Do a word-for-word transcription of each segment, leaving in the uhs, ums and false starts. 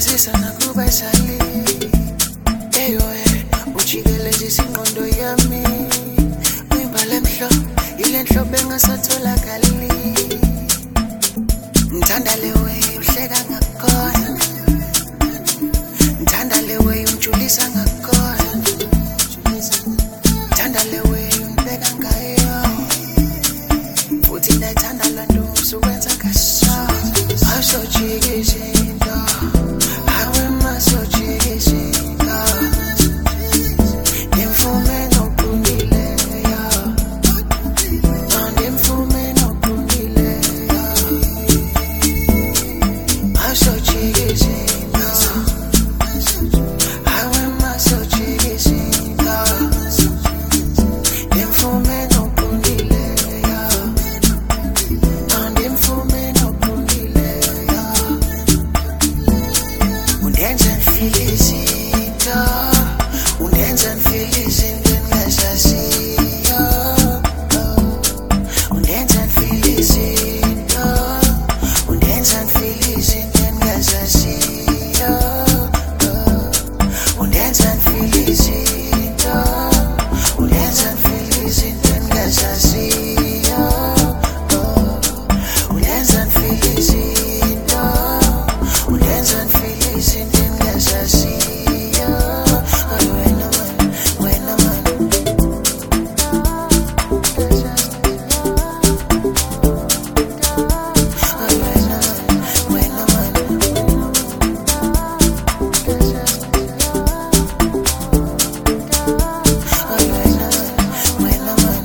Ndizokwazisa nakuba isali eyo ujikeleze isingqondo yami uyibhale mhlo ile nhlobo engasatholakali ngithanda le way uhleka ngakhona ngithanda le way unjulisa ngakhona ngithanda le way unibeka ngayo uthi ndayithanda la nto usukwenza kaso awusojikise into awe masojikise into nimfume noqundile ya nimfume noqundile ya awusojikise into awe masojikise into nimfume noqundile ya nimfume noqundile ya undenza ngifile izinto undenza ngifile izinto engingazaziyo undenza ngifile izinto undenza ngifile izinto engingazaziyo undenza ngifile izinto undenza ngifile izinto engingazaziyo undenza ngifile izinto undenza ngifile izinto engingazaziyo wena man wena man wena man wena man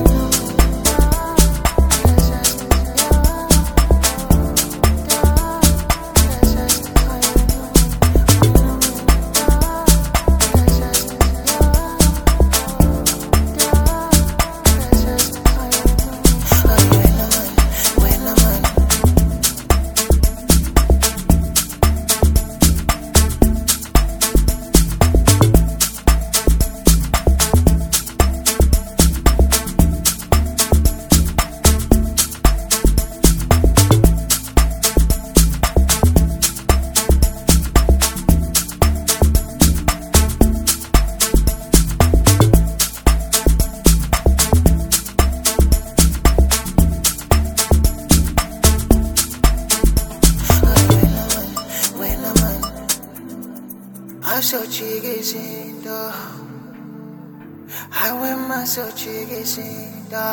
awusojikise into awe masojikise into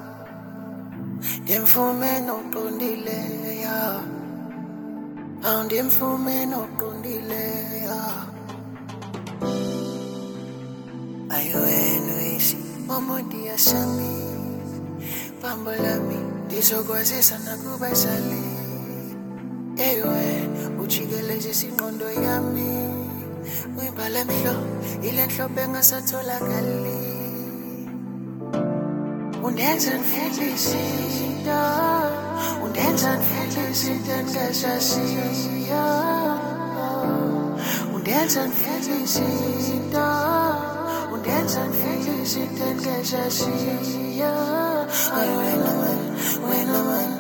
ndimfume noqundile ya awundimfume noqundile ya ayiwena wesi omondi yasami pambo lami ndizokwazisa nakuba isali eyo ujikeleze isingqondo yami uyibhale mhlo ile nhlobo engasatholakali undenza ngifile izinto undenza ngifile izinto engingazaziyo undenza ngifile izinto undenza ngifile izinto engingazaziyo wena man wena man